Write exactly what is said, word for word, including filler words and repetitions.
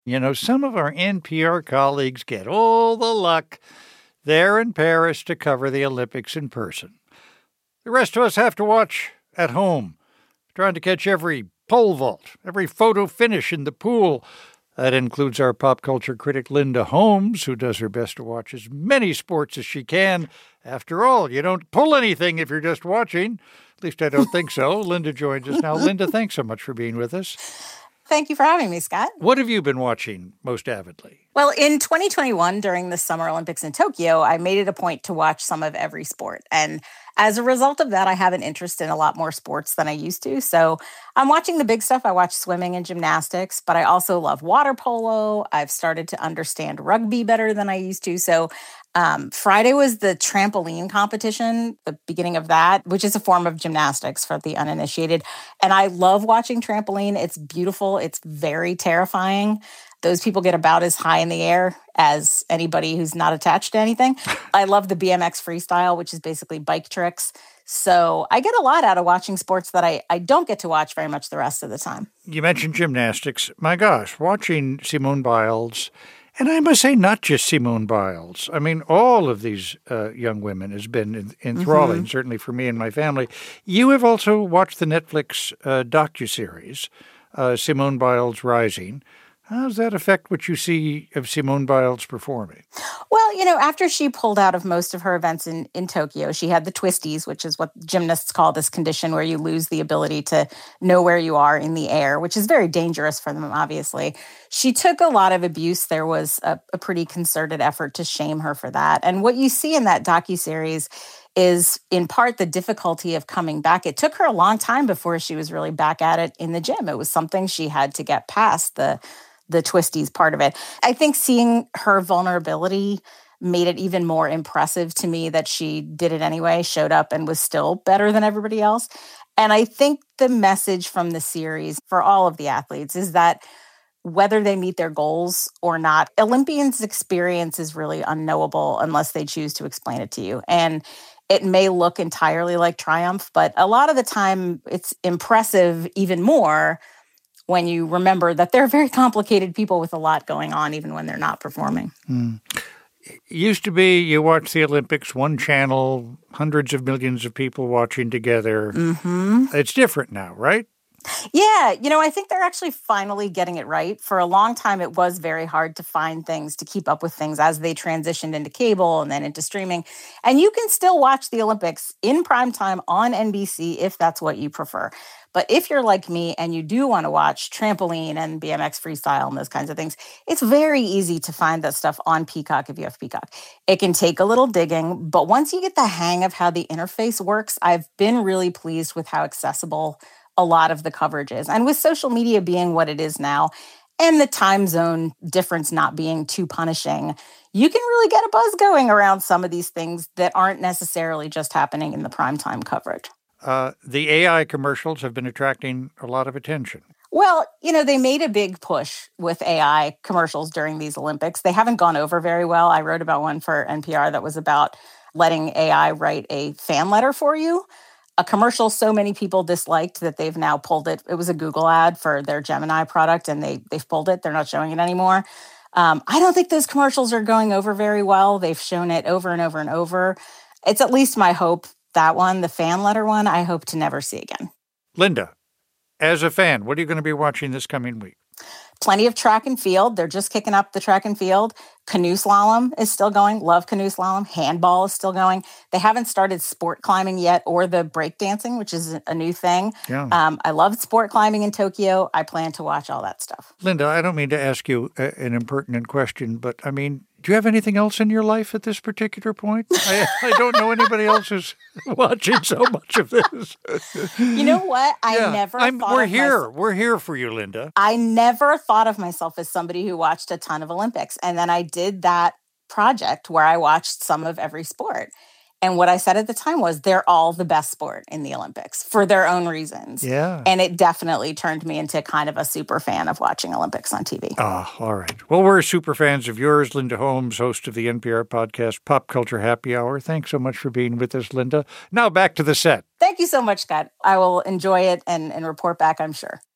You know, some of our N P R colleagues get all the luck there in Paris to cover the Olympics in person. The rest of us have to watch at home, trying to catch every pole vault, every photo finish in the pool. That includes our pop culture critic Linda Holmes, who does her best to watch as many sports as she can. After all, you don't pull anything if you're just watching. At least I don't think so. Linda joins us now. Linda, thanks so much for being with us. Thank you for having me, Scott. What have you been watching most avidly? Well, in twenty twenty-one, during the Summer Olympics in Tokyo, I made it a point to watch some of every sport. And as a result of that, I have an interest in a lot more sports than I used to. So I'm watching the big stuff. I watch swimming and gymnastics, but I also love water polo. I've started to understand rugby better than I used to. So um, Friday was the trampoline competition, the beginning of that, which is a form of gymnastics for the uninitiated. And I love watching trampoline. It's beautiful. It's very terrifying. Those people get about as high in the air as anybody who's not attached to anything. I love the B M X freestyle, which is basically bike tricks. So I get a lot out of watching sports that I, I don't get to watch very much the rest of the time. You mentioned gymnastics. My gosh, watching Simone Biles, and I must say not just Simone Biles. I mean, all of these uh, young women has been enthralling, mm-hmm. certainly for me and my family. You have also watched the Netflix uh, docuseries, uh, Simone Biles Rising. How does that affect what you see of Simone Biles performing? Well, you know, after she pulled out of most of her events in, in Tokyo, she had the twisties, which is what gymnasts call this condition where you lose the ability to know where you are in the air, which is very dangerous for them, obviously. She took a lot of abuse. There was a, a pretty concerted effort to shame her for that. And what you see in that docuseries is in part the difficulty of coming back. It took her a long time before she was really back at it in the gym. It was something she had to get past, the the twisties part of it. I think seeing her vulnerability made it even more impressive to me that she did it anyway, showed up and was still better than everybody else. And I think the message from the series for all of the athletes is that whether they meet their goals or not, Olympians' experience is really unknowable unless they choose to explain it to you. And it may look entirely like triumph, but a lot of the time it's impressive even more when you remember that they're very complicated people with a lot going on, even when they're not performing. Mm. It used to be you watch the Olympics, one channel, hundreds of millions of people watching together. Mm-hmm. It's different now, right? Yeah, you know, I think they're actually finally getting it right. For a long time, it was very hard to find things, to keep up with things as they transitioned into cable and then into streaming. And you can still watch the Olympics in primetime on N B C if that's what you prefer. But if you're like me and you do want to watch trampoline and B M X freestyle and those kinds of things, it's very easy to find that stuff on Peacock if you have Peacock. It can take a little digging, but once you get the hang of how the interface works, I've been really pleased with how accessible a lot of the coverage is. And with social media being what it is now, and the time zone difference not being too punishing, you can really get a buzz going around some of these things that aren't necessarily just happening in the primetime coverage. Uh, the A I commercials have been attracting a lot of attention. Well, you know, they made a big push with A I commercials during these Olympics. They haven't gone over very well. I wrote about one for N P R that was about letting A I write a fan letter for you. A commercial so many people disliked that they've now pulled it. It was a Google ad for their Gemini product, and they, they've pulled it. They're not showing it anymore. Um, I don't think those commercials are going over very well. They've shown it over and over and over. It's at least my hope. That one, the fan letter one, I hope to never see again. Linda, as a fan, what are you going to be watching this coming week? Plenty of track and field. They're just kicking up the track and field. Canoe slalom is still going. Love canoe slalom. Handball is still going. They haven't started sport climbing yet or the breakdancing, which is a new thing. Yeah. Um, I love sport climbing in Tokyo. I plan to watch all that stuff. Linda, I don't mean to ask you a, an impertinent question, but I mean, do you have anything else in your life at this particular point? I, I don't know anybody else who's watching so much of this. You know what? I yeah, never I'm, thought We're of here. myself, We're here for you, Linda. I never thought of myself as somebody who watched a ton of Olympics. And then I did that project where I watched some of every sport. And what I said at the time was they're all the best sport in the Olympics for their own reasons. Yeah. And it definitely turned me into kind of a super fan of watching Olympics on T V. Ah, all right. Well, we're super fans of yours, Linda Holmes, host of the N P R podcast Pop Culture Happy Hour. Thanks so much for being with us, Linda. Now back to the set. Thank you so much, Scott. I will enjoy it and, and report back, I'm sure.